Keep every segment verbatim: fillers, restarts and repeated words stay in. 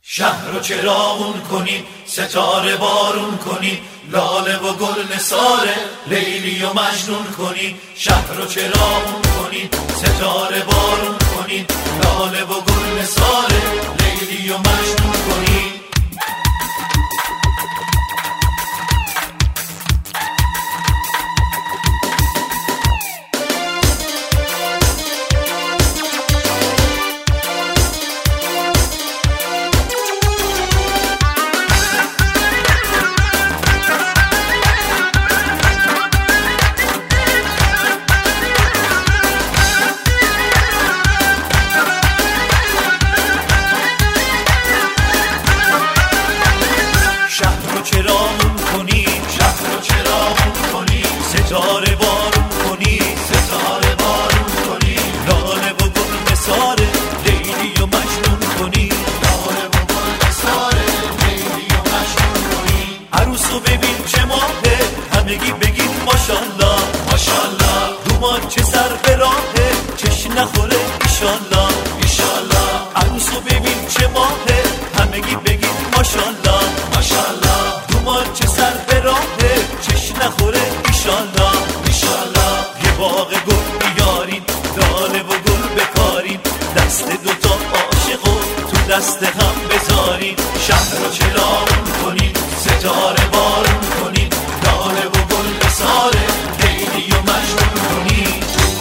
شهر رو چراغون کنید، ستاره بارون کنید، لاله و گل نثار لیلی و مجنون کنید. شهر رو چراغون کنید، ستاره بارون کنید، لاله و گل نثار لیلی و مجنون کنید. چراغون کنید، شهر رو چراغون کنید، ستاره بارون کنید، ستاره بارون کنید، لاله و گل نثار لیلی و مجنون کنید، لاله و گل نثار لیلی و مجنون کنید. عروسو ببین چه ماهه، همگی بگین ماشالله ماشالله. دومان چه سر به راهه، چش نخوره ایشالله ایشالله. عروسو ببین چه ماهه، همگی بگین ماشالله ماشالله. چه سر به راهه، چش نخوره ایشالله ایشالله. یه باغ گل بیارین، لاله و گل بکارین، دست دوتا عاشقو تو دست هم بذارین. شهر رو چراغون کنین، ستاره بارون کنین، لاله و گل نثار لیلی و مجنون کنین.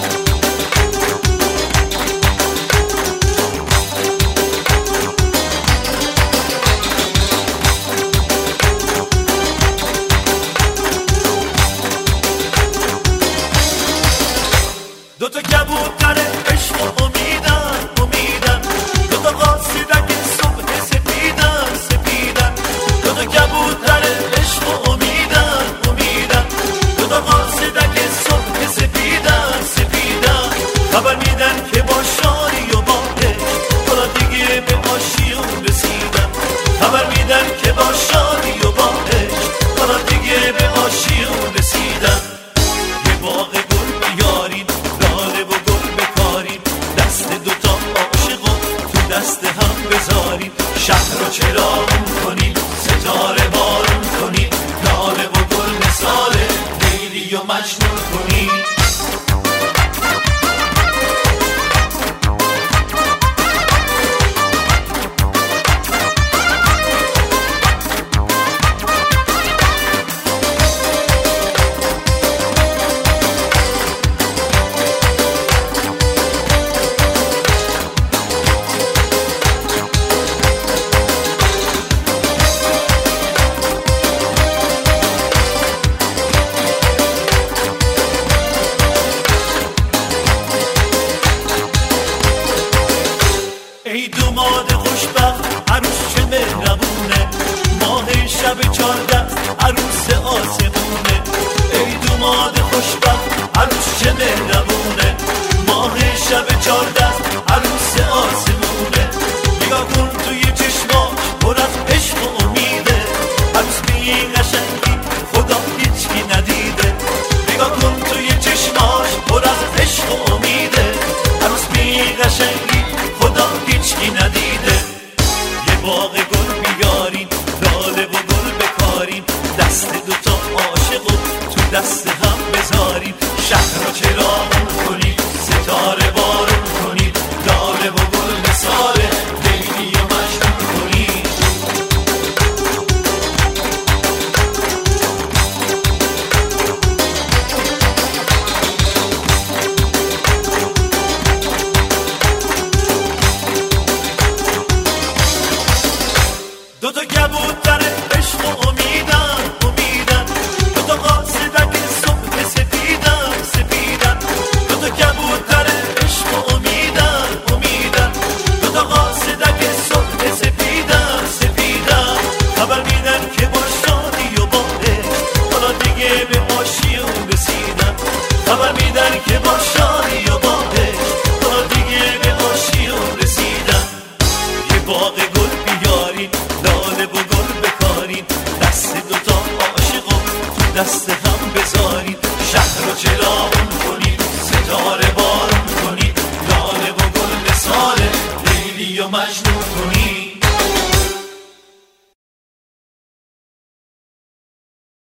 دو تا کبوتر عشق و امیدن امیدن، دو تا قاصدک صبح سپیدن سپیدن. دو تا کبوتر عشق و امیدن امیدن، دو تا قاصدک صبح سپیدن سپیدن. خبر میدن که با شادی و با عشق حالا دیگه به آشیون رسیدن. خبر میدن که با شادی و با عشق حالا دیگه به آشیون رسیدن. یه باغ گل بیارین، دست هم بذارید. شهر رو چراغون کنید، ستاره بارون کنید، لاله و گل نثار لیلی و مجنون کنید. ای دوماد خوشبخت، عروس چه مهربونه، ماه شب چارده عروس آسمونه. ای دوماد خوشبخت، عروس چه مهربونه، ماه شب چارده عروس آسمونه. نگاه کن توی چشماش پر از عشق و امیده، عروس به این قشنگی خدا هیچکی ندیده. نگاه کن توی چشماش پر از عشق و امیده، عروس به این قشنگی خدا هیچکی ندیده. یه باغ گل بیارین، لاله و گل بکارین، دست دوتا عاشقو تو دست